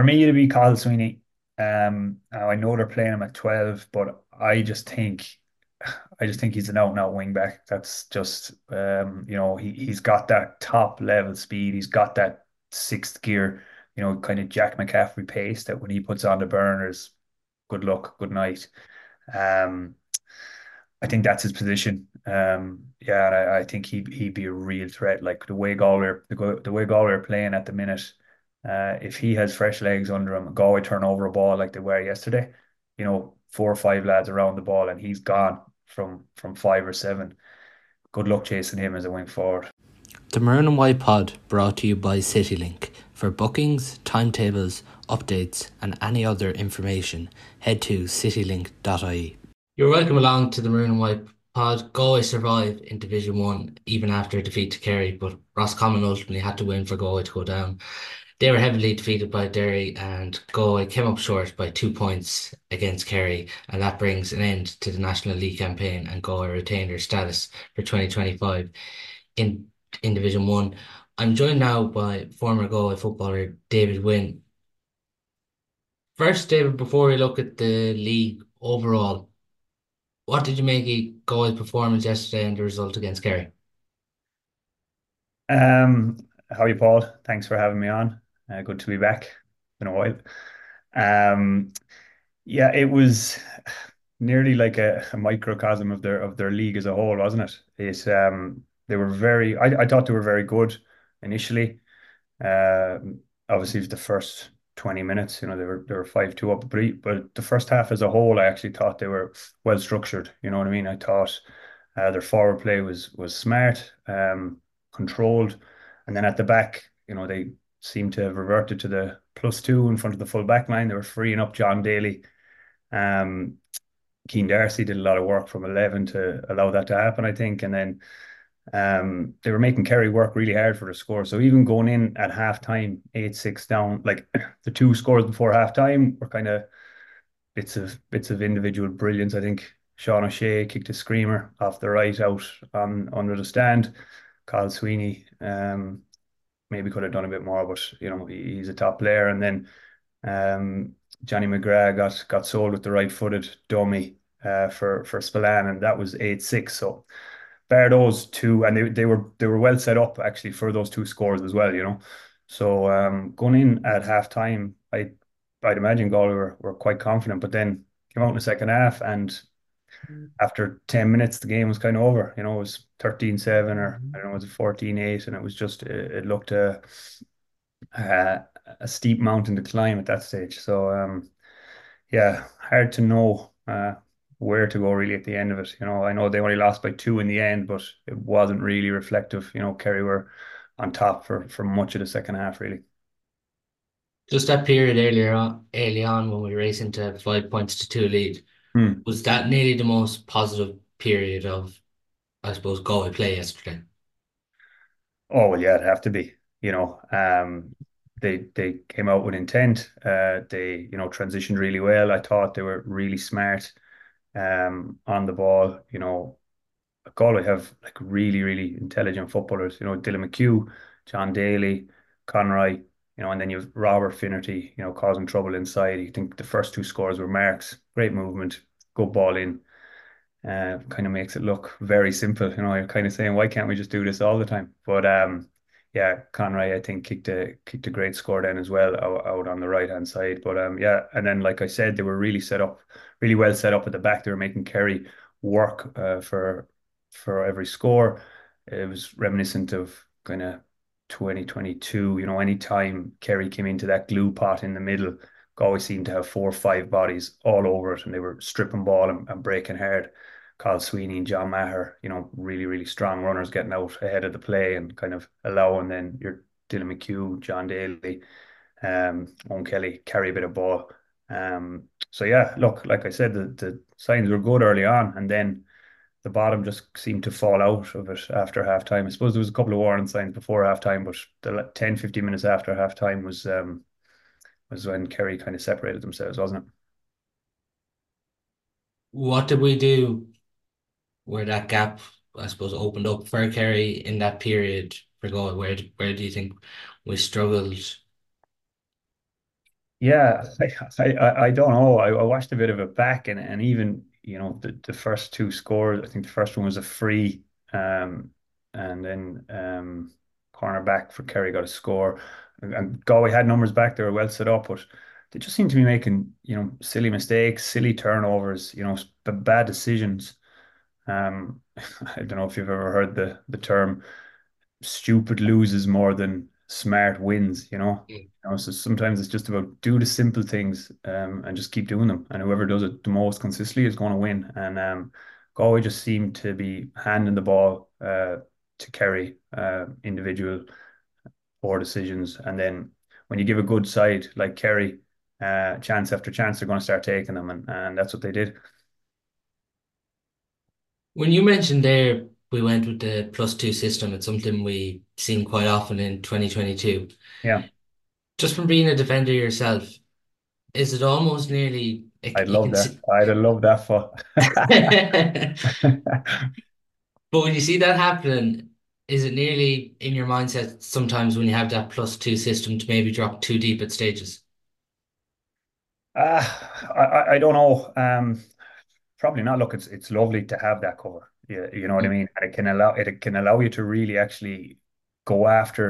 me, it'd be Kyle Sweeney. I know they're playing him at 12, but I just think he's an out and out wing back. That's just he's got that top level speed. He's got that sixth gear, kind of Jack McCaffrey pace that when he puts on the burners, good luck, good night. Um, I think that's his position. Yeah, and I think he'd be a real threat. Like the way Galway are playing at the minute, if he has fresh legs under him, Galway turn over a ball like they were yesterday, four or five lads around the ball and he's gone from five or seven. Good luck chasing him as a wing forward. The Maroon and White Pod brought to you by CityLink. For bookings, timetables, updates, and any other information, head to citylink.ie. You're welcome along to the Maroon and White Pod. Galway survived in Division 1 even after a defeat to Kerry, but Roscommon ultimately had to win for Galway to go down. They were heavily defeated by Derry, and Galway came up short by 2 points against Kerry, and that brings an end to the National League campaign, and Galway retained their status for 2025 in Division 1. I'm joined now by former Galway footballer David Wynn. First, David, before we look at the league overall, what did you make of Galway's performance yesterday and the result against Kerry? Um, how are you, Paul? Thanks for having me on. Good to be back. Been a while. Um, yeah, it was nearly like a microcosm of their league as a whole, wasn't it? They were I thought they were very good initially. Obviously, the first 20 minutes, they were 5-2 up, but the first half as a whole, I actually thought they were well structured. You know what I mean? I thought their forward play was smart, controlled, and then at the back, they seemed to have reverted to the +2 in front of the full back line. They were freeing up John Daly. Um, Keane Darcy did a lot of work from 11 to allow that to happen, I think, and then they were making Kerry work really hard for the score. So even going in at halftime, 8-6 down, like the two scores before halftime were kind of bits of individual brilliance. I think Sean O'Shea kicked a screamer off the right out on under the stand. Kyle Sweeney maybe could have done a bit more, but he's a top player. And then Johnny McGrath got sold with the right-footed dummy for Spillane, and that was 8-6. So bar those two, and they were well set up actually for those two scores as well. So going in at half time, I'd imagine Galway were quite confident, but then came out in the second half, and after 10 minutes, the game was kind of over. It was 13-7, or I don't know, was it 14-8, and it was just it looked a, a steep mountain to climb at that stage. So yeah, hard to know where to go really at the end of it. I know they only lost by two in the end, but it wasn't really reflective. Kerry were on top for much of the second half, really. Just that period early on when we raced into 5 points to two lead, Hmm. was that nearly the most positive period of, I suppose, Galway play yesterday? Oh well, yeah, it'd have to be. They came out with intent. They transitioned really well. I thought they were really smart on the ball. Galway have like really, really intelligent footballers. Dylan McHugh, John Daly, Conroy, and then you've Robert Finnerty, causing trouble inside. I think the first two scores were marks, great movement, good ball in. Kind of makes it look very simple. You're kind of saying, why can't we just do this all the time? But yeah, Conroy, I think kicked a great score then as well out on the right hand side. But yeah, and then like I said, they were really well set up at the back. They were making Kerry work for every score. It was reminiscent of kind of 2022. Anytime Kerry came into that glue pot in the middle, Galway seemed to have four or five bodies all over it, and they were stripping ball and breaking hard. Carl Sweeney and John Maher, really, really strong runners getting out ahead of the play and kind of allowing then your Dylan McHugh, John Daly, Owen Kelly carry a bit of ball. So yeah, look, like I said, the signs were good early on, and then the bottom just seemed to fall out of it after half time. I suppose there was a couple of warning signs before half time, but the 10, 15 minutes after half time was when Kerry kind of separated themselves, wasn't it? What did we do where that gap, I suppose, opened up for Kerry in that period for Galway? Where do you think we struggled? Yeah, I don't know. I watched a bit of it back, and even the first two scores. I think the first one was a free, um, and then cornerback for Kerry got a score. And Galway had numbers back; they were well set up, but they just seem to be making silly mistakes, silly turnovers, bad decisions. I don't know if you've ever heard the term stupid loses more than smart wins, you know. So sometimes it's just about do the simple things and just keep doing them. And whoever does it the most consistently is going to win. And Galway just seemed to be handing the ball to Kerry individual poor decisions. And then when you give a good side like Kerry, chance after chance, they're going to start taking them. And that's what they did. When you mentioned there, we went with the +2 system. It's something we seen quite often in 2022. Yeah, Just from being a defender yourself, is it almost nearly I'd you love can that. see? I'd love that for. But when you see that happening, is it nearly in your mindset sometimes when you have that +2 system to maybe drop too deep at stages? I don't know. Probably not. Look, it's lovely to have that cover. Yeah, you know what I Mm. mean. And it can allow you to really actually go after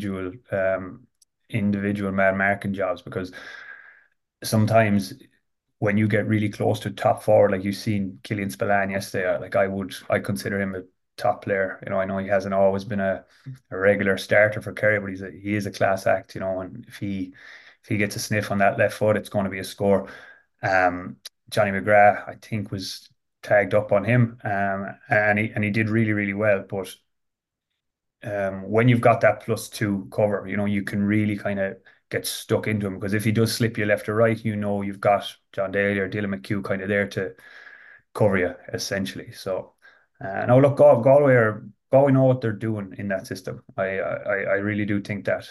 individual man marking jobs because sometimes when you get really close to top forward, like you've seen Killian Spillane yesterday, like I consider him a top player. I know he hasn't always been a regular starter for Kerry, but he is a class act. And if he gets a sniff on that left foot, it's going to be a score. Um, Johnny McGrath, I think, was tagged up on him, and he did really really well. But when you've got that +2 cover, you can really kind of get stuck into him because if he does slip you left or right, you've got John Daly or Dylan McHugh kind of there to cover you essentially. So now look, Galway know what they're doing in that system. I really do think that.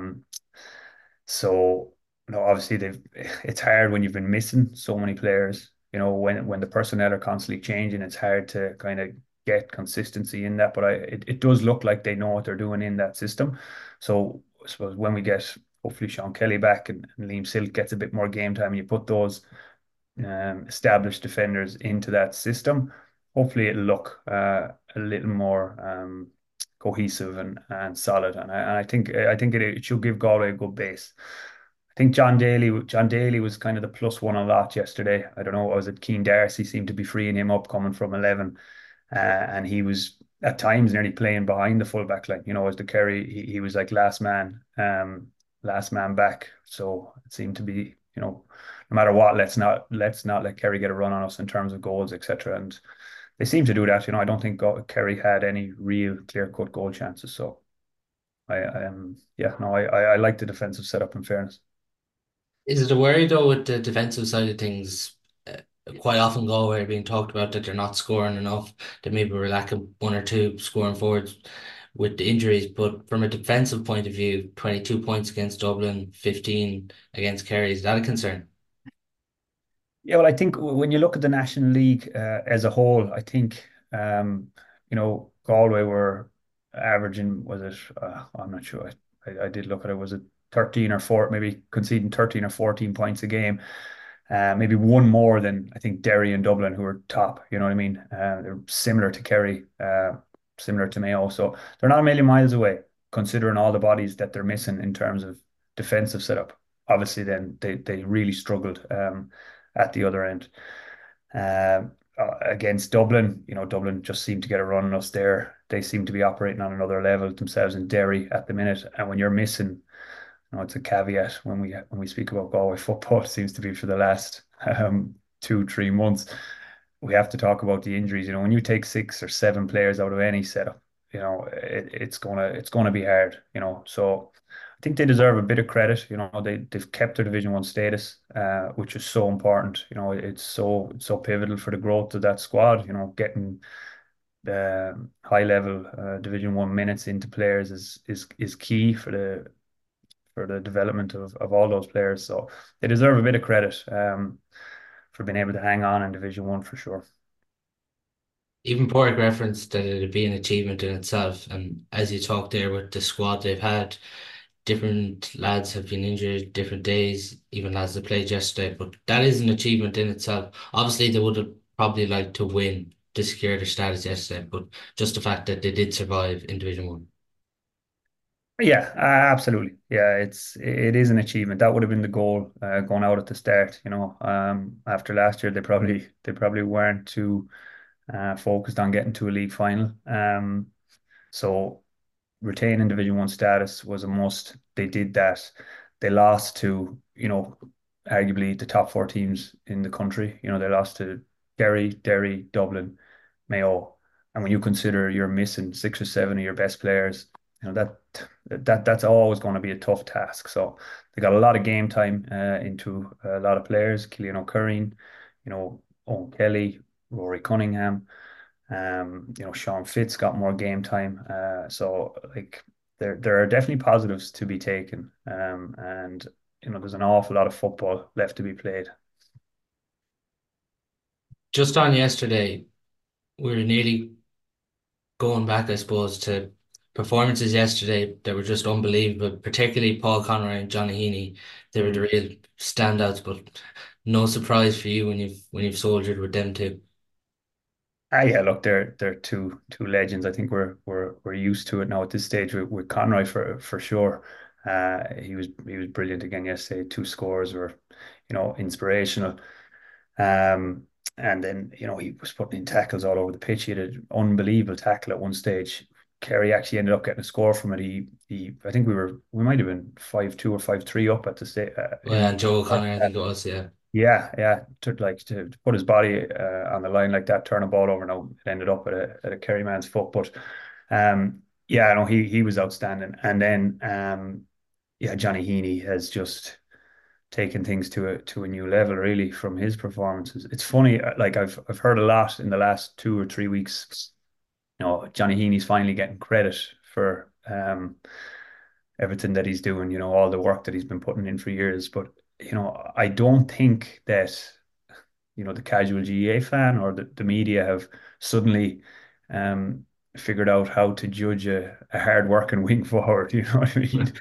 So, obviously it's hard when you've been missing so many players. When the personnel are constantly changing, it's hard to kind of get consistency in that. But it does look like they know what they're doing in that system. So I suppose when we get hopefully Sean Kelly back and Liam Silk gets a bit more game time, and you put those established defenders into that system, hopefully it'll look a little more cohesive and solid. And I think it should give Galway a good base. I think John Daly was kind of the +1 a lot yesterday. I don't know, was it Keane Darcy seemed to be freeing him up coming from 11, and he was at times nearly playing behind the fullback line. As the Kerry, he was like last man back. So it seemed to be, no matter what, let's not let Kerry get a run on us in terms of goals, etc. And they seem to do that. I don't think Kerry had any real clear-cut goal chances. So yeah, no, I like the defensive setup in fairness. Is it a worry though with the defensive side of things? Quite often Galway are being talked about that they're not scoring enough, that maybe we're lacking one or two scoring forwards with the injuries. But from a defensive point of view, 22 points against Dublin, 15 against Kerry, is that a concern? Yeah, well, I think when you look at the National League as a whole, I think Galway were averaging, was it? I'm not sure. I did look at it. Was it 13 or 4? Maybe conceding 13 or 14 points a game. Maybe one more than I think Derry and Dublin, who are top. You know what I mean? They're similar to Kerry, similar to Mayo. So they're not a million miles away, considering all the bodies that they're missing in terms of defensive setup. Obviously, then they really struggled at the other end. Against Dublin, Dublin just seemed to get a run on us there. They seem to be operating on another level themselves in Derry at the minute. And when you're missing, it's a caveat when we speak about Galway football, it seems to be for the last 2, 3 months. We have to talk about the injuries. When you take 6 or 7 players out of any setup, it's gonna be hard. So I think they deserve a bit of credit. They've kept their Division One status, which is so important. It's so pivotal for the growth of that squad. Getting the high level Division One minutes into players is key for the development of all those players. So they deserve a bit of credit for being able to hang on in Division One for sure. Even Porrick referenced that it'd be an achievement in itself. And as you talked there with the squad they've had, different lads have been injured different days, even lads that played yesterday. But that is an achievement in itself. Obviously, they would have probably liked to win to secure their status yesterday, but just the fact that they did survive in Division One. Yeah, absolutely. Yeah, it is an achievement. That would have been the goal going out at the start. After last year, they probably weren't too focused on getting to a league final. So retaining Division One status was a must. They did that. They lost to, arguably the top four teams in the country. They lost to Derry, Dublin, Mayo. And when you consider you're missing six or seven of your best players, that's always going to be a tough task. So they got a lot of game time into a lot of players, Killian O'Curry, Owen Kelly, Rory Cunningham. Sean Fitz got more game time. So like there are definitely positives to be taken. And there's an awful lot of football left to be played. Just on yesterday, we were nearly going back, I suppose, to performances yesterday that were just unbelievable, particularly Paul Conroy and Johnny Heaney. They were the Mm. real standouts, but no surprise for you when you've soldiered with them too. Yeah, look, they're two legends. I think we're used to it now at this stage with Conroy for sure. He was brilliant again yesterday. Two scores were, inspirational. Um, and then, he was putting in tackles all over the pitch. He had an unbelievable tackle at one stage. Kerry actually ended up getting a score from it. I think we might have been 5-2 or 5-3 up at the state Well, in and Joe O'Connor, I think it was, yeah. yeah, yeah. To put his body on the line like that, turn a ball over. Now it ended up at a Kerry man's foot, but yeah, no, he was outstanding. And then yeah, Johnny Heaney has just taken things to a new level, really, from his performances. It's funny, like I've heard a lot in the last 2 or 3 weeks. Johnny Heaney's finally getting credit for everything that he's doing. All the work that he's been putting in for years. But I don't think that the casual GA fan or the media have suddenly um, figured out how to judge a hard working wing forward. You know what I mean?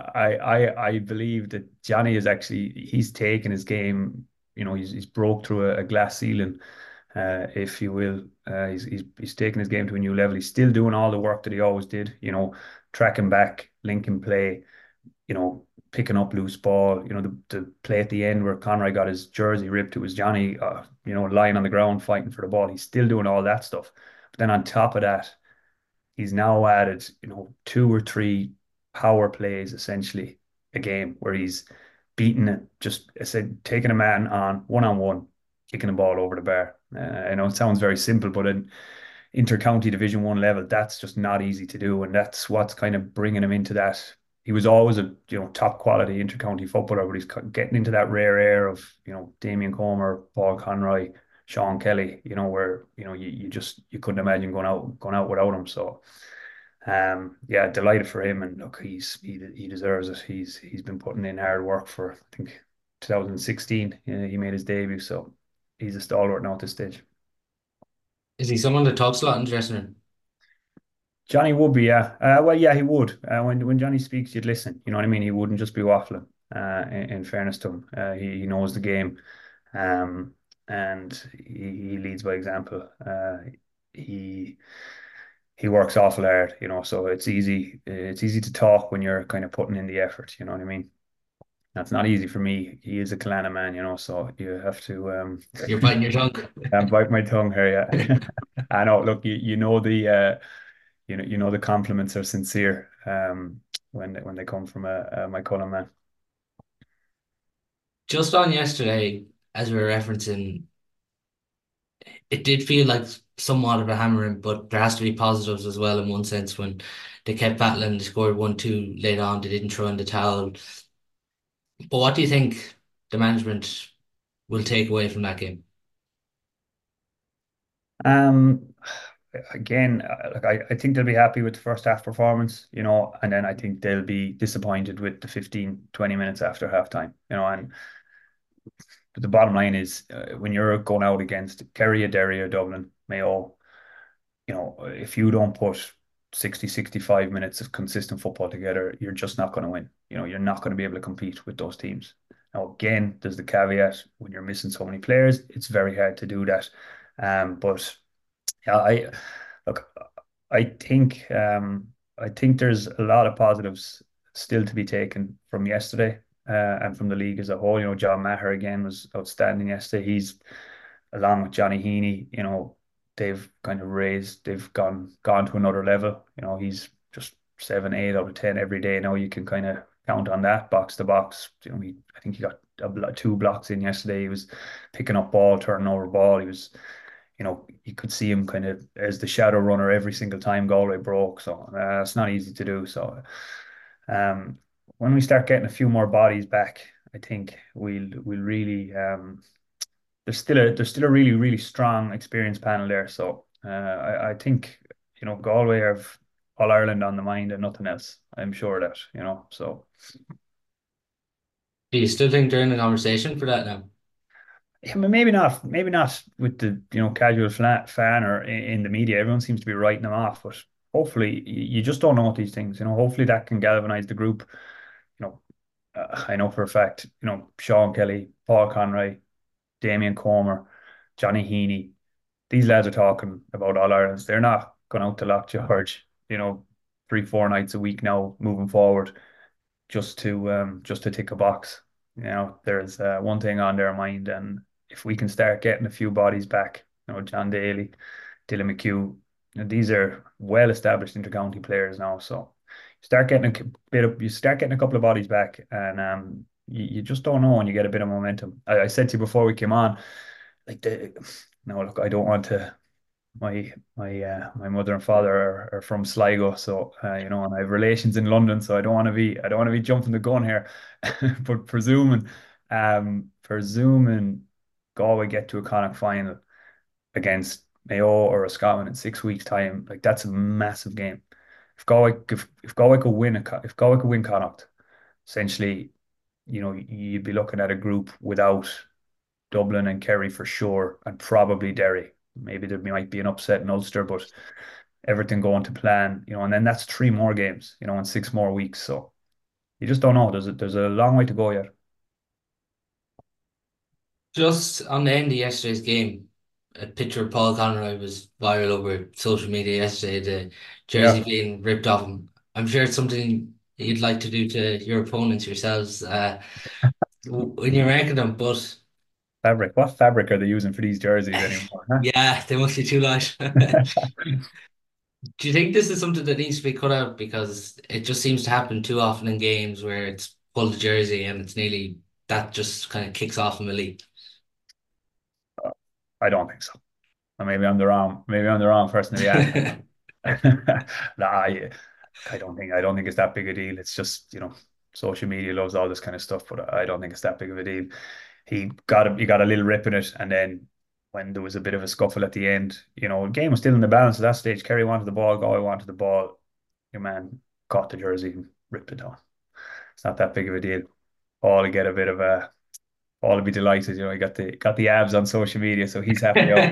I believe that Johnny is actually he's taken his game. He's broke through a glass ceiling, if you will. He's taken his game to a new level. He's still doing all the work that he always did. Tracking back, linking play, picking up loose ball, the play at the end where Conroy got his jersey ripped, it was Johnny, lying on the ground fighting for the ball. He's still doing all that stuff. But then on top of that, he's now added, two or three power plays essentially a game where he's beating it, just I said, taking a man on one, kicking the ball over the bar. I know it sounds very simple, but in inter-county Division One level, that's just not easy to do, and that's what's kind of bringing him into that. He was always a top quality inter-county footballer, but he's getting into that rare air of Damien Comer, Paul Conroy, Sean Kelly, where you couldn't imagine going out without him. So yeah, delighted for him, and look, he deserves it. He's been putting in hard work for I think 2016. He made his debut, so he's a stalwart now at this stage. Is he someone that talks a lot in the dressing room? Johnny would be, yeah. Well, yeah, he would. When Johnny speaks, you'd listen. You know what I mean? He wouldn't just be waffling. In fairness to him, he knows the game, um, and he leads by example. He he works awful hard. So it's easy. It's easy to talk when you're kind of putting in the effort. You know what I mean? That's not easy for me. He is a Kalana man, so you have to You're biting your tongue. bite my tongue here. Yeah, I know. Look, the compliments are sincere when they come from my Cullen man. Just on yesterday, as we were referencing, it did feel like somewhat of a hammering, but there has to be positives as well in one sense when they kept battling, they scored 1-2 late on, they didn't throw in the towel. But what do you think the management will take away from that game? Um, Again, like I think they'll be happy with the first half performance, and then I think they'll be disappointed with the 15-20 minutes after halftime, and but the bottom line is when you're going out against Kerry, Derry, or Dublin, Mayo, if you don't put 60, 65 minutes of consistent football together, you're just not going to win. You're not going to be able to compete with those teams. Now, again, there's the caveat when you're missing so many players, it's very hard to do that. But yeah, look, I think I think there's a lot of positives still to be taken from yesterday and from the league as a whole. John Maher again was outstanding yesterday. He's along with Johnny Heaney, they've gone to another level. He's just 7, 8 out of 10 every day. Now you can kind of count on that box to box. I think he got two blocks in yesterday. He was picking up ball, turning over ball. You could see him kind of as the shadow runner every single time Galway broke. So it's not easy to do. So um, when we start getting a few more bodies back, I think we'll really there's still a really really strong experienced panel there. So I think Galway have All Ireland on the mind and nothing else. I'm sure of that. So Do you still think they're in the conversation for that now? yeah, but maybe not with the casual flat fan or in the media. Everyone seems to be writing them off, but hopefully you just don't know what these things. Hopefully that can galvanize the group. You know, I know for a fact. Sean Kelly, Paul Conroy, Damien Comer, Johnny Heaney. These lads are talking about All Irelands. They're not going out to Loch George. 3, 4 nights a week now moving forward just to tick a box. There's one thing on their mind, and if we can start getting a few bodies back, John Daly, Dylan McHugh, these are well-established intercounty players now. So you start getting a couple of bodies back, and you just don't know when you get a bit of momentum. I said to you before we came on, like no, look, I don't want to my mother and father are from Sligo, so and I have relations in London, so I don't want to be jumping the gun here, but presuming Galway get to a Connacht final against Mayo or a Scotland in 6 weeks' time, like that's a massive game. If Galway could win if Galway could win Connacht, essentially, you'd be looking at a group without Dublin and Kerry for sure, and probably Derry. Maybe there might be an upset in Ulster, but everything going to plan, and then that's three more games, in 6 more weeks. So you just don't know. There's a long way to go yet. Just on the end of yesterday's game, a picture of Paul Conroy was viral over social media yesterday, the jersey Yeah, being ripped off him. I'm sure it's something you'd like to do to your opponents yourselves when you're ranking them, but fabric. What fabric are they using for these jerseys anymore? yeah, they must be too light. Huh? Do you think this is something that needs to be cut out? Because it just seems to happen too often in games where it's pulled the jersey and it's nearly that just kind of kicks off in the league. I don't think so. Or maybe I'm the wrong person to be asking. Nah, I don't think it's that big a deal. It's just, social media loves all this kind of stuff, but I don't think it's that big of a deal. He got a little rip in it, and then when there was a bit of a scuffle at the end, the game was still in the balance at that stage. Kerry wanted the ball, Galway wanted the ball. Your man caught the jersey and ripped it down. It's not that big of a deal. Paul will get a bit of a Paul will be delighted. He got the abs on social media, so he's happy out.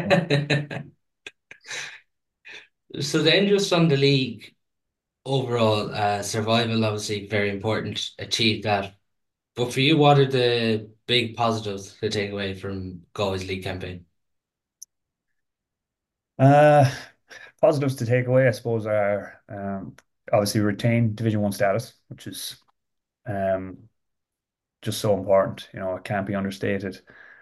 So then just on the league overall, survival obviously very important, achieve that. But for you, what are the big positives to take away from Galway's league campaign? Uh, Positives to take away, I suppose, are obviously retain Division One status, which is um, just so important. It can't be understated.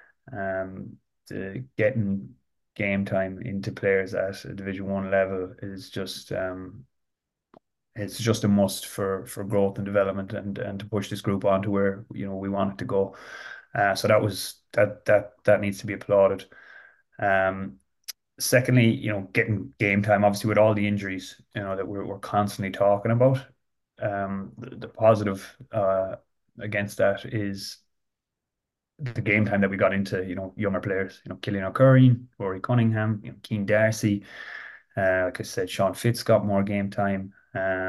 The getting game time into players at a Division One level is just it's just a must for growth and development and to push this group on to where we want it to go. So that needs to be applauded. Um, Secondly, getting game time, obviously with all the injuries, that we're constantly talking about. The positive against that is the game time that we got into, younger players, Killian O'Curry, Rory Cunningham, Keane Darcy. Like I said, Sean Fitz got more game time.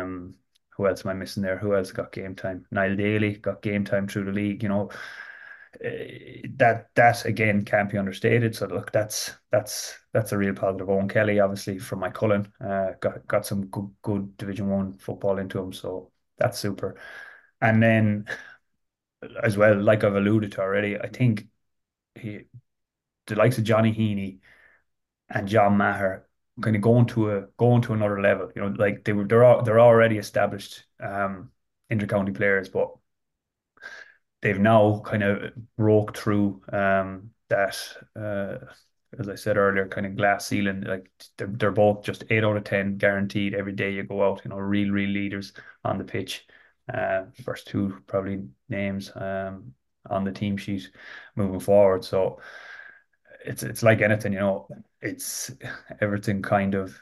Who else am I missing there? Who else got game time? Niall Daly got game time through the league. that again can't be understated. So look, that's a real positive. Owen Kelly, obviously from my Cullen, got some good Division One football into him, so that's super. And then as well, like I've alluded to already, I think he the likes of Johnny Heaney and John Maher kind of going to another level. You know, like they're already established intercounty players, but they've now kind of broke through that as I said earlier, kind of glass ceiling. Like they're both just 8 out of 10 guaranteed every day you go out. You know, real leaders on the pitch. First two probably names on the team sheet moving forward. So it's like anything, you know, it's everything kind of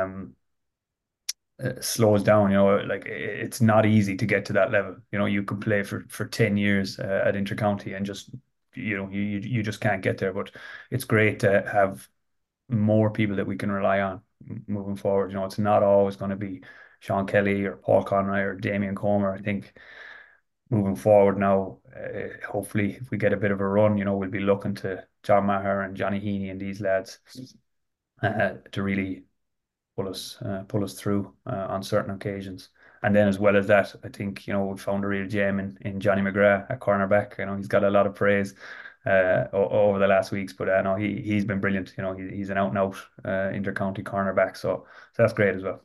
slows down. You know, like it's not easy to get to that level. You know, you could play for 10 years at intercounty and just you just can't get there. But it's great to have more people that we can rely on moving forward. You know, it's not always going to be Sean Kelly or Paul Conroy or Damien Comer. I think moving forward now, hopefully, if we get a bit of a run, you know, we'll be looking to John Maher and Johnny Heaney and these lads to really pull us through on certain occasions. And then as well as that, I think, you know, we found a real gem in Johnny McGrath at cornerback. You know, he's got a lot of praise over the last weeks, but I know he's been brilliant. You know, he's an out and out intercounty cornerback, so that's great as well.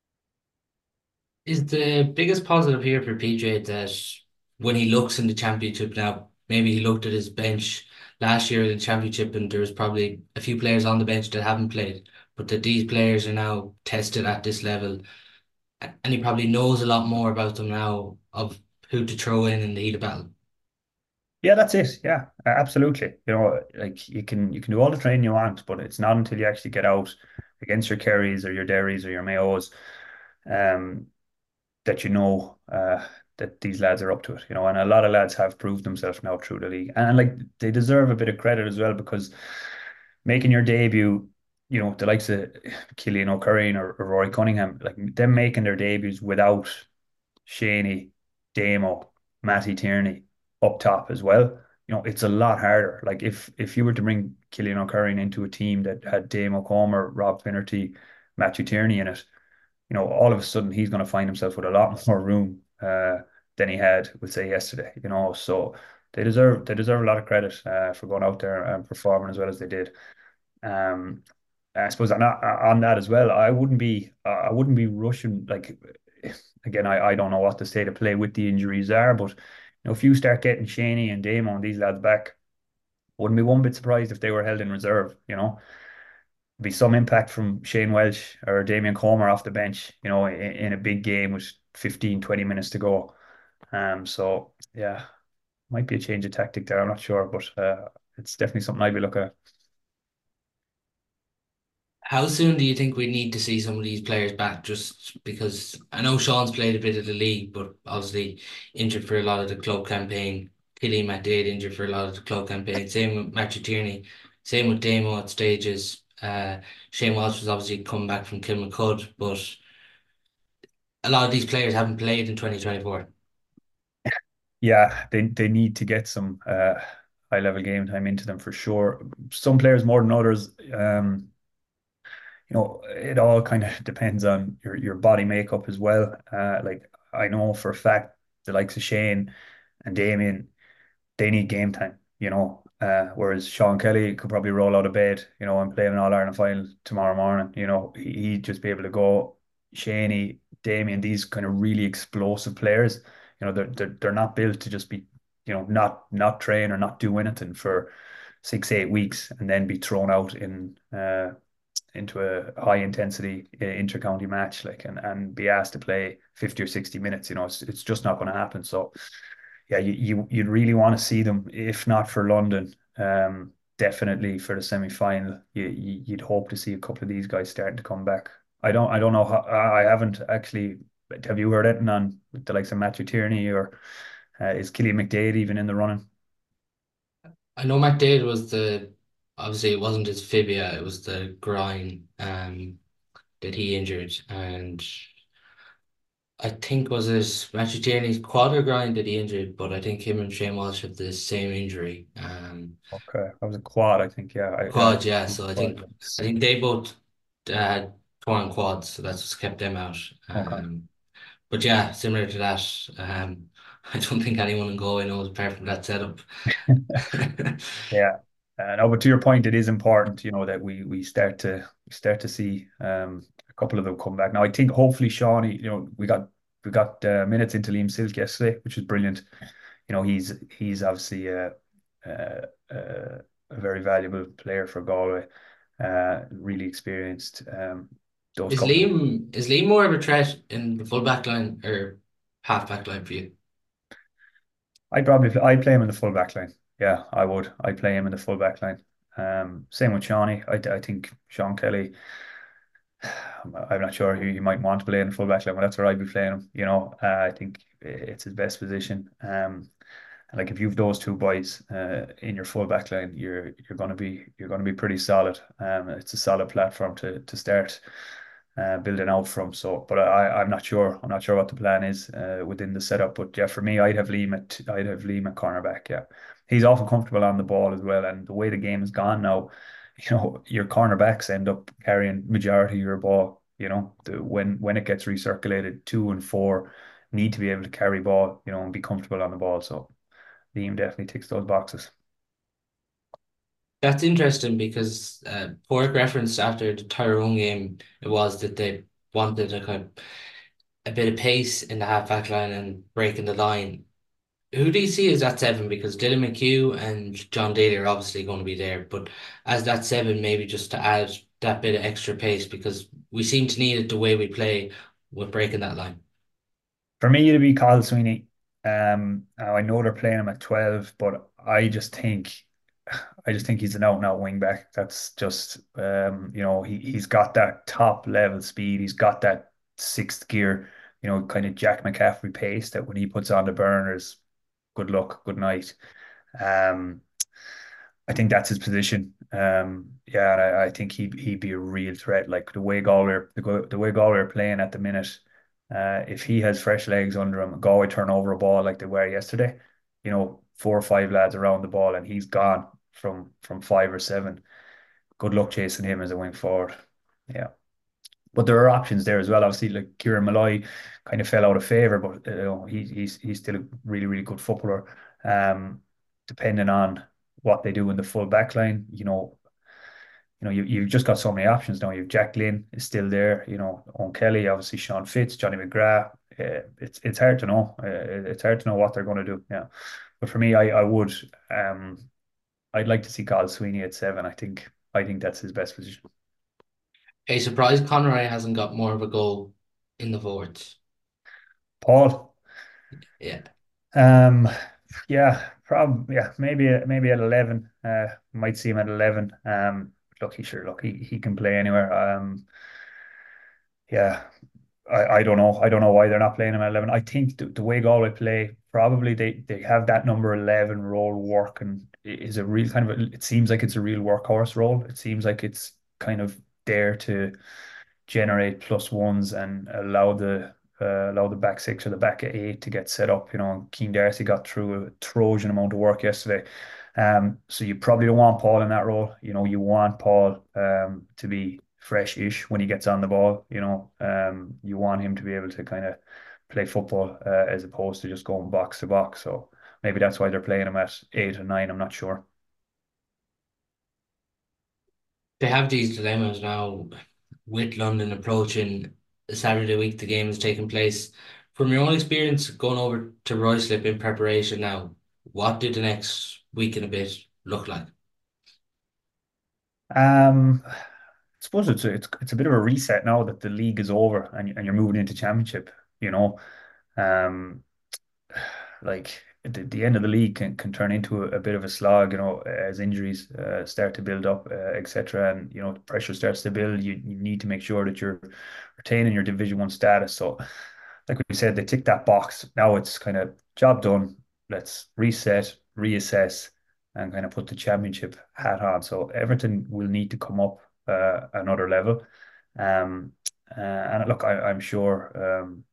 Is the biggest positive here for PJ that when he looks in the championship now, maybe he looked at his bench last year in the championship and there was probably a few players on the bench that haven't played, but that these players are now tested at this level and he probably knows a lot more about them now of who to throw in the heat of battle. Yeah, that's it. Yeah, absolutely. You know, like you can do all the training you want, but it's not until you actually get out against your Kerrys or your Derrys or your Mayos, um, that you know that these lads are up to it. You know, and a lot of lads have proved themselves now through the league, and like they deserve a bit of credit as well because making your debut, you know, the likes of Killian O'Curry or Rory Cunningham, like them making their debuts without Shaney, Damo, Matty Tierney up top as well. You know, it's a lot harder. Like if you were to bring Killian O'Curry into a team that had Damo Comer, Rob Finnerty, Matthew Tierney in it, you know, all of a sudden he's going to find himself with a lot more room than he had, would say, yesterday. You know, so they deserve a lot of credit for going out there and performing as well as they did. Um, I suppose on that as well, I wouldn't be rushing. Like again, I don't know what the state of play with the injuries are, but you know, if you start getting Shaney and Damo and these lads back, wouldn't be one bit surprised if they were held in reserve. You know, be some impact from Shane Welsh or Damien Comer off the bench, you know, in a big game with 15, 20 minutes to go. So yeah, might be a change of tactic there. I'm not sure, but it's definitely something I'd be looking at. How soon do you think we need to see some of these players back? Just because I know Sean's played a bit of the league, but obviously injured for a lot of the club campaign. Killian McDade injured for a lot of the club campaign. Same with Matthew Tierney. Same with Damo at stages. Shane Walsh was obviously coming back from Kilmacud, but a lot of these players haven't played in 2024. Yeah, they need to get some high level game time into them for sure. Some players more than others. You know, it all kind of depends on your body makeup as well. Like I know for a fact the likes of Shane and Damien, they need game time, you know. Whereas Sean Kelly could probably roll out of bed, you know, and play an All Ireland final tomorrow morning. You know, he'd just be able to go. Shaney, Damien, these kind of really explosive players, you know, they're not built to just be, you know, not train or not do anything for 6, 8 weeks and then be thrown out into a high intensity inter-county match, like and be asked to play 50 or 60 minutes. You know, it's just not going to happen. So yeah, you'd really want to see them, if not for London, definitely for the semi-final. You'd hope to see a couple of these guys starting to come back. I don't know how, I haven't actually. Have you heard anything on the likes of Matthew Tierney or is Killian McDade even in the running? I know McDade was obviously it wasn't his fibia, it was the groin that he injured. And I think was it Matthew Tierney's quad or grind that he injured, but I think him and Shane Walsh have the same injury. Okay, that was a quad, I think. Yeah, I Quad, yeah. So quad. I think they both had torn quads, so that's what's kept them out. Okay. But yeah, similar to that, I don't think anyone in Galway knows apart from that setup. Yeah. No, but to your point, it is important, that we start to see a couple of them come back. Now, I think hopefully Shawnee, we got minutes into Liam Silk yesterday, which is brilliant. He's obviously a very valuable player for Galway, really experienced. Those couple of Is Liam more of a threat in the full back line or half back line for you? I'd play him in the full back line. Yeah, I would. I'd play him in the full back line. Same with Shawnee. I think Sean Kelly. I'm not sure who you might want to play in the full back line, but that's where I'd be playing him. I think it's his best position. And like if you've those two boys in your full back line, you're gonna be pretty solid. It's a solid platform to start building out from. So, but I'm not sure. I'm not sure what the plan is within the setup. But yeah, for me, I'd have Liam at cornerback. Yeah, he's awful comfortable on the ball as well. And the way the game has gone now, your cornerbacks end up carrying majority of your ball. When it gets recirculated, 2 and 4 need to be able to carry ball, and be comfortable on the ball. So Liam definitely ticks those boxes. That's interesting because Pork referenced after the Tyrone game, it was that they wanted a kind of a bit of pace in the half back line and breaking the line. Who do you see as that seven? Because Dylan McHugh and John Daly are obviously going to be there, but as that seven, maybe just to add that bit of extra pace because we seem to need it the way we play with breaking that line. For me, it'd be Kyle Sweeney. Now I know they're playing him at 12, but I just think he's an out and out wing back. That's just he's got that top level speed. He's got that sixth gear, kind of Jack McCaffrey pace that when he puts on the burners, good luck, good night. Um, I think that's his position. Yeah, and I think he'd be a real threat. Like the way Galway are playing at the minute, if he has fresh legs under him, Galway turn over a ball like they were yesterday, 4 or 5 lads around the ball, and he's gone from 5 or 7. Good luck chasing him as a wing forward. Yeah, but there are options there as well. Obviously, like Kieran Malloy kind of fell out of favor, but he's still a really really good footballer. Um, Depending on what they do in the full back line, you've just got so many options now. You've Jack Glynn is still there, Owen Kelly, obviously Sean Fitz, Johnny McGrath. It's hard to know. It's hard to know what they're going to do. Yeah, but for me, um I'd like to see Carl Sweeney at 7. I think that's his best position. Hey, surprised Conroy hasn't got more of a goal in the forwards. Paul, Yeah. um, yeah, maybe at 11. Might see him at 11. Look, he can play anywhere. Yeah, I don't know. I don't know why they're not playing him at 11. I think the way Galway play, probably they have that number 11 role working is a real kind of it seems like it's a real workhorse role. It seems like it's kind of there to generate plus ones and allow the back six or the back eight to get set up. Keen Darcy got through a Trojan amount of work yesterday. So you probably don't want Paul in that role. You want Paul to be fresh-ish when he gets on the ball. You want him to be able to kind of play football as opposed to just going box to box. So maybe that's why they're playing him at 8 or 9. I'm not sure. They have these dilemmas now with London approaching the Saturday week the game is taking place. From your own experience going over to Royslip in preparation now, what did the next week and a bit look like? I suppose it's a bit of a reset now that the league is over and you're moving into championship. You know, um, like the end of the league can turn into a bit of a slog. As injuries start to build up, etc., and pressure starts to build. You need to make sure that you're retaining your Division One status. So, like we said, they tick that box. Now it's kind of job done. Let's reset, reassess, and kind of put the championship hat on. So Everton will need to come up another level. And look, I'm sure.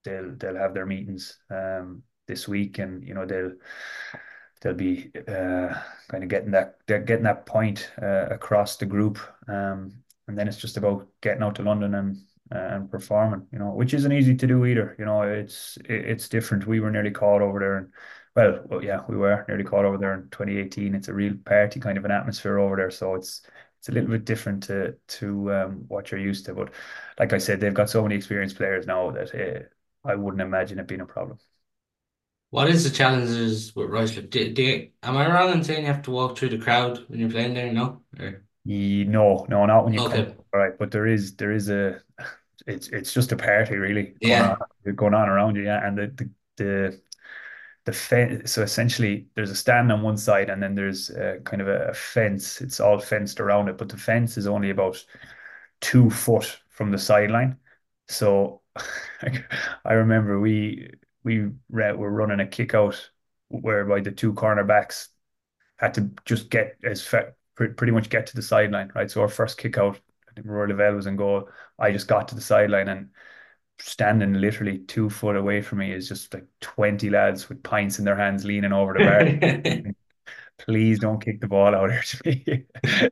they'll have their meetings this week, and they'll be kind of getting that they're getting that point across the group, and then it's just about getting out to London and performing, which isn't easy to do either. It's different. We were nearly caught over there, and well, yeah, we were nearly caught over there in 2018. It's a real party kind of an atmosphere over there, so it's a little bit different to what you're used to. But like I said, they've got so many experienced players now that I wouldn't imagine it being a problem. What is the challenges with Rushliff? Am I wrong in saying you have to walk through the crowd when you're playing there? No? No, no, not when you come. Okay. All right, but there is it's just a party really Yeah. going on around you, yeah. And the fence. So essentially, there's a stand on one side, and then there's kind of a fence. It's all fenced around it, but the fence is only about 2 foot from the sideline. So I remember were running a kick out whereby the two cornerbacks had to just get pretty much get to the sideline, right? So our first kick out, I think Roy Lavelle was in goal. I just got to the sideline, and standing literally 2 foot away from me is just like 20 lads with pints in their hands leaning over the bar. Please don't kick the ball out here to me.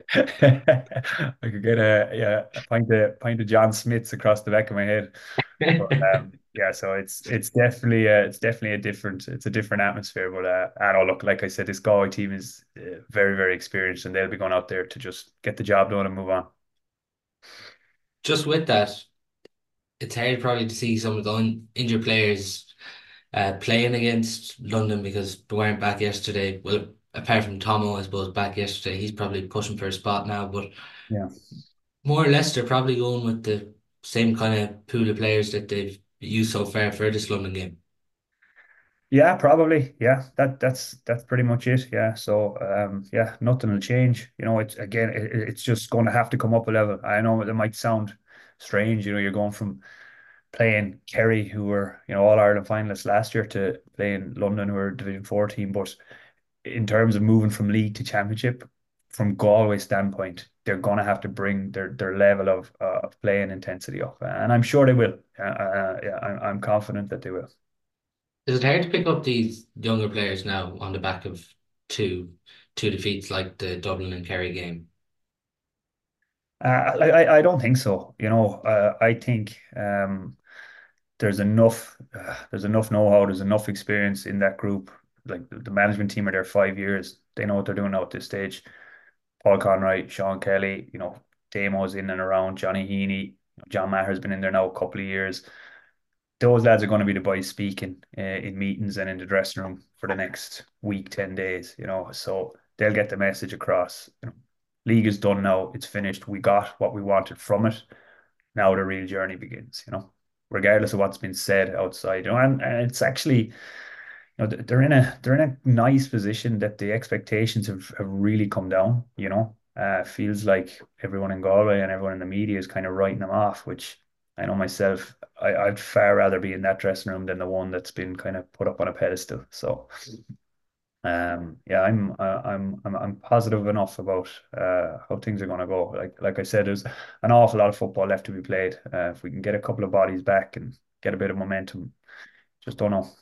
I could get a pint of John Smith's across the back of my head. But yeah, so it's a different atmosphere. But I don't look, like I said, this Galway team is very, very experienced, and they'll be going out there to just get the job done and move on. Just with that, it's hard probably to see some of the injured players playing against London because they weren't back yesterday. Well, apart from Tomo, I suppose, back yesterday, he's probably pushing for a spot now. But Yeah. more or less, they're probably going with the same kind of pool of players that they've used so far for this London game. Yeah, probably. Yeah, that's pretty much it. Yeah. So yeah, nothing will change. It's again, it's just going to have to come up a level. I know it might sound strange. You're going from playing Kerry, who were All Ireland finalists last year, to playing London, who were Division Four team. But in terms of moving from league to championship, from Galway standpoint, they're going to have to bring their level of play and intensity up, and I'm sure they will. Yeah, I'm confident that they will. Is it hard to pick up these younger players now on the back of two two defeats like the Dublin and Kerry game? I don't think so. I think there's enough know-how, there's enough experience in that group. Like the management team are there 5 years. They know what they're doing now at this stage. Paul Conroy, Sean Kelly, Damo's in and around, Johnny Heaney, John Maher's been in there now a couple of years. Those lads are going to be the boys speaking in meetings and in the dressing room for the next week, 10 days, so they'll get the message across. League is done now, it's finished. We got what we wanted from it. Now the real journey begins, regardless of what's been said outside, and it's actually, they're in a nice position that the expectations have really come down, feels like everyone in Galway and everyone in the media is kind of writing them off, which I know myself, I'd far rather be in that dressing room than the one that's been kind of put up on a pedestal. So yeah, I'm positive enough about how things are going to go. Like I said, there's an awful lot of football left to be played. If we can get a couple of bodies back and get a bit of momentum, just don't know.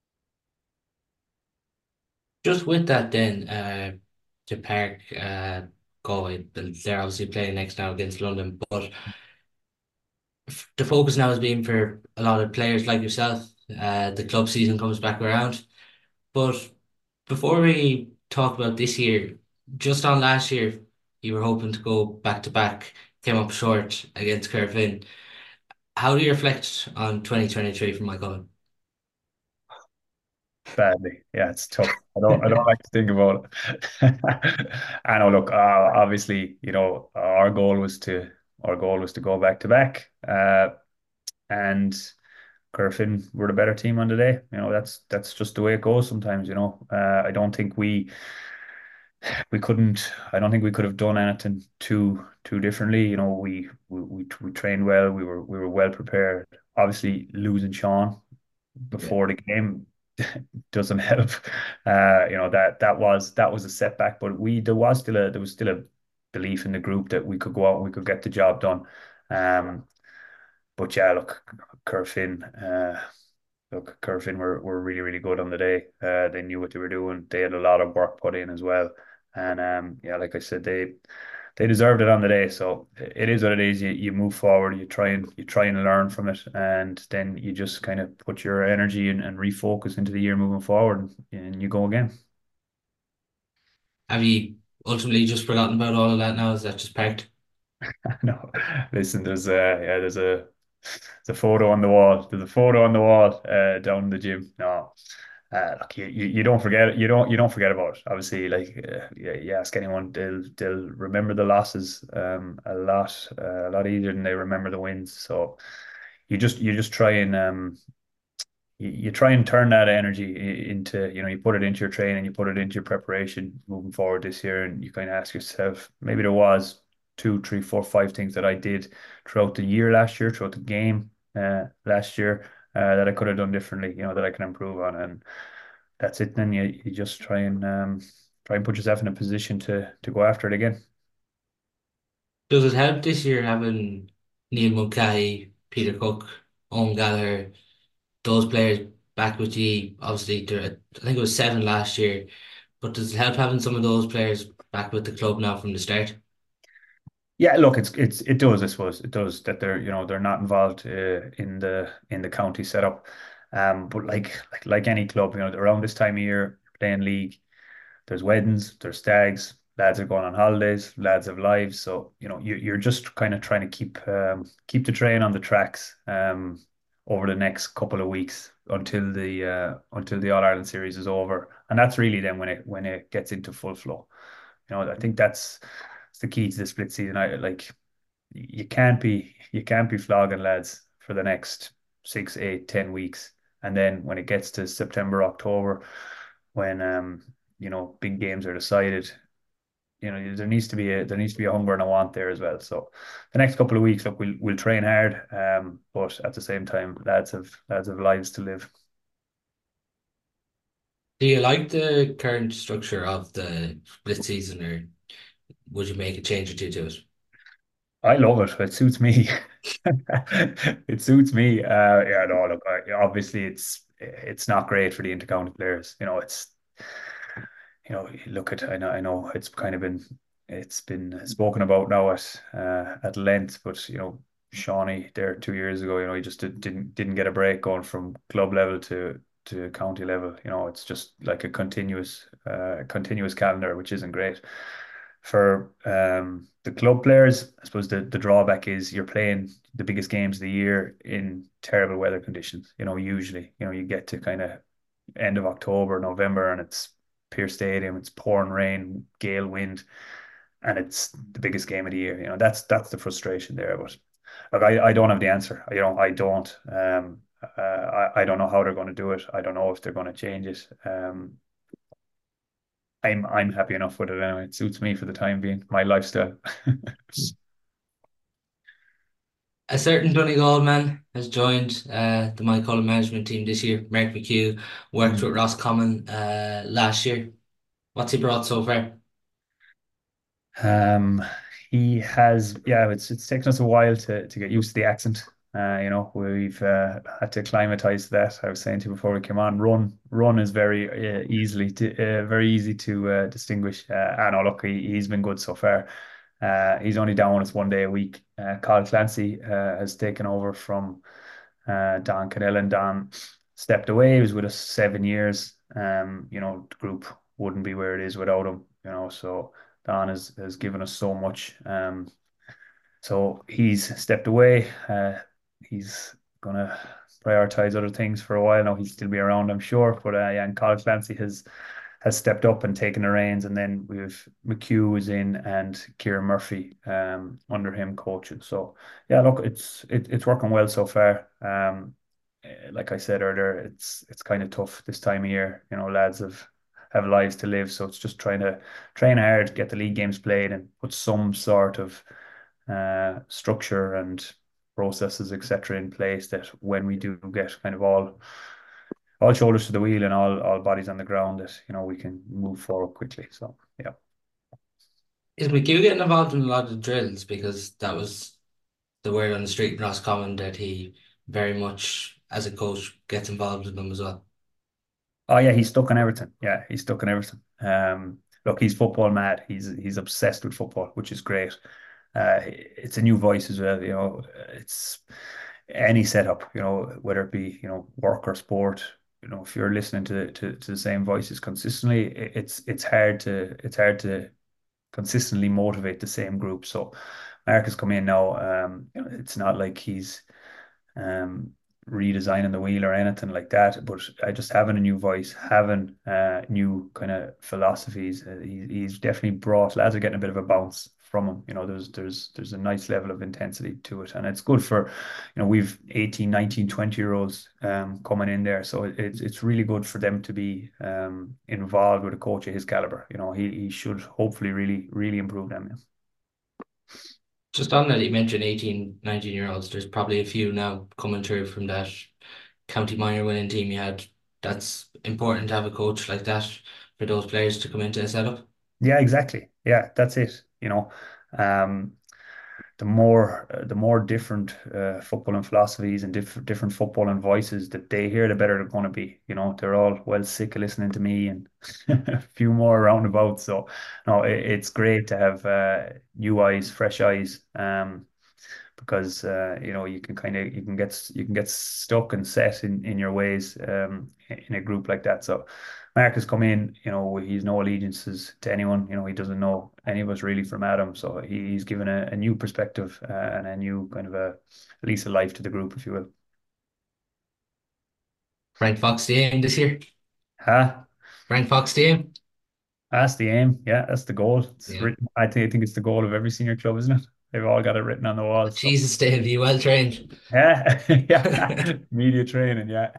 Just with that, then, the Park, Galway, they're obviously playing next now against London, but the focus now has been for a lot of players like yourself. The club season comes back around, but before we talk about this year, just on last year, you were hoping to go back to back, came up short against Kerfin. How do you reflect on 2023 from my comment? Badly. Yeah, it's tough. I don't like to think about it. I know, look, obviously, our goal was to go back to back. And Kerfin were the better team on the day. That's just the way it goes sometimes, I don't think I don't think we could have done anything too differently. We trained well, we were well prepared. Obviously losing Sean Yeah. before the game doesn't help. That was a setback, but there was still a belief in the group that we could go out and we could get the job done. But yeah, look, Kerfin. look, Kerfin were really, really good on the day. They knew what they were doing. They had a lot of work put in as well. And yeah, like I said, they deserved it on the day. So it is what it is. You move forward, you try and learn from it, and then you just kind of put your energy and refocus into the year moving forward, and you go again. Have you ultimately just forgotten about all of that now? Is that just parked? No, listen, there's a photo on the wall. There's a photo on the wall down in the gym. No, look, you don't forget you don't forget about it. Obviously, like you ask anyone, they'll remember the losses a lot easier than they remember the wins. So you just try and you try and turn that energy into, you put it into your training, you put it into your preparation moving forward this year, and you kind of ask yourself, maybe there was two, three, four, five things that I did throughout the year last year, throughout the game last year, that I could have done differently, that I can improve on, and that's it. Then you just try and put yourself in a position to go after it again. Does it help this year having Neil Mulcahy, Peter Cook, Owen Gallagher, those players back with you? Obviously, I think it was seven last year, but does it help having some of those players back with the club now from the start? Yeah, look, it does, I suppose. It does that they're not involved in the county setup. But like any club, around this time of year, playing league, there's weddings, there's stags, lads are going on holidays, lads have lives. So, you're just kind of trying to keep the train on the tracks over the next couple of weeks until the All Ireland series is over. And that's really then when it gets into full flow. I think it's the key to the split season. I like you can't be flogging lads for the next 6, 8, 10 weeks. And then when it gets to September, October, when big games are decided, there needs to be a hunger and a want there as well. So the next couple of weeks, look, we'll train hard, but at the same time, lads have lives to live. Do you like the current structure of the split season, or would you make a change or two to it? I love it. It suits me. It suits me. Yeah, no, look, obviously it's not great for the intercounty players. Look I know it's been spoken about now at length, but Shawnee there 2 years ago, he just didn't get a break going from club level to county level. It's just like a continuous calendar, which isn't great. For the club players, I suppose the drawback is you're playing the biggest games of the year in terrible weather conditions. Usually, you get to kind of end of October, November, and it's Pierce Stadium, it's pouring rain, gale wind, and it's the biggest game of the year. That's the frustration there. But look, I don't have the answer. I don't. I don't know how they're going to do it. I don't know if they're going to change it. I'm happy enough with it anyway. It suits me for the time being, my lifestyle. A certain Donegal man has joined the My Cullen management team this year. Mark McHugh worked with Mm. Ross Common last year. What's he brought so far? Um, he has, yeah, it's taken us a while to get used to the accent. We've had to acclimatize to that. I was saying to you before we came on, run is very easy to distinguish. And oh, look, he's been good so far. He's only down with us one day a week. Carl Clancy has taken over from Don Cadell, and Don stepped away. He was with us 7 years. The group wouldn't be where it is without him. So Don has given us so much. So he's stepped away. He's gonna prioritize other things for a while now. He'll still be around, I'm sure. But yeah, and Carl Clancy has stepped up and taken the reins, and then we've McHugh is in and Kieran Murphy under him coaching. So yeah, look, it's working well so far. Like I said earlier, it's kind of tough this time of year. Lads have lives to live, so it's just trying to train hard, get the league games played, and put some sort of structure and processes, etc., in place that when we do get kind of all shoulders to the wheel and all bodies on the ground, that we can move forward quickly. So yeah. Is McHugh getting involved in a lot of the drills? Because that was the word on the street in Roscommon that he very much as a coach gets involved in them as well. Oh yeah, he's stuck on Everton. Yeah, he's stuck on Everton. Look, he's football mad. He's obsessed with football, which is great. It's a new voice as well. It's any setup. Whether it be work or sport. If you're listening to the same voices consistently, it's hard to consistently motivate the same group. So Mark has come in now. It's not like he's um, redesigning the wheel or anything like that. But I just having a new voice, having new kind of philosophies. He's definitely brought lads are getting a bit of a bounce from him. There's a nice level of intensity to it, and it's good for, we've 18, 19, 20 year olds coming in there, so it's really good for them to be involved with a coach of his caliber. He should hopefully really really improve them. Yeah. Just on that, you mentioned 18, 19-year-olds. There's probably a few now coming through from that county minor winning team you had. That's important to have a coach like that for those players to come into a setup. Yeah, exactly. Yeah, that's it. Um, the more different footballing philosophies and different footballing voices that they hear, the better they're going to be. They're all well sick of listening to me and a few more roundabouts. So, no, it's great to have new eyes, fresh eyes. Because you can get stuck and set in your ways in a group like that. So Mark has come in, he's no allegiances to anyone. He doesn't know any of us really from Adam. So he's given a new perspective and a new kind of at least a life to the group, if you will. Frank Fox the aim this year. Huh? Frank Fox the aim. That's the aim. Yeah, that's the goal. It's Yeah. written. I think it's the goal of every senior club, isn't it? They've all got it written on the Oh, walls. So Jesus, Dave, you well trained. yeah, yeah, media training. Yeah.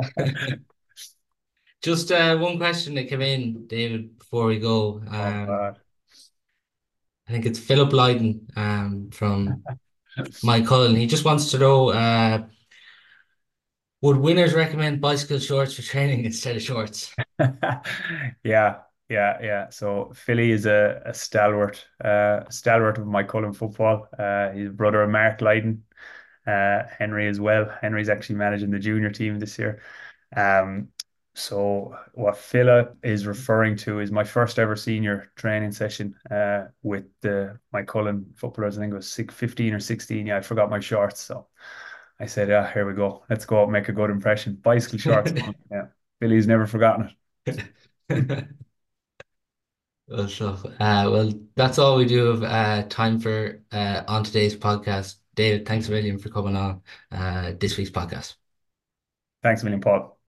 Just one question that came in, David, before we go. Oh God. I think it's Philip Lydon from Mike Cullen. He just wants to know, would winners recommend bicycle shorts for training instead of shorts? Yeah, yeah. So Philly is a stalwart of my Cullen football. His brother Mark Lydon, Henry as well. Henry's actually managing the junior team this year. Um, so what Phila is referring to is my first ever senior training session with my Cullen footballers. I think it was 15 or 16. Yeah, I forgot my shorts. So I said, yeah, here we go. Let's go out and make a good impression. Bicycle shorts on. Yeah. Billy's never forgotten Well, stuff. Well, that's all we do have time for on today's podcast. David, thanks a million for coming on this week's podcast. Thanks a million, Paul.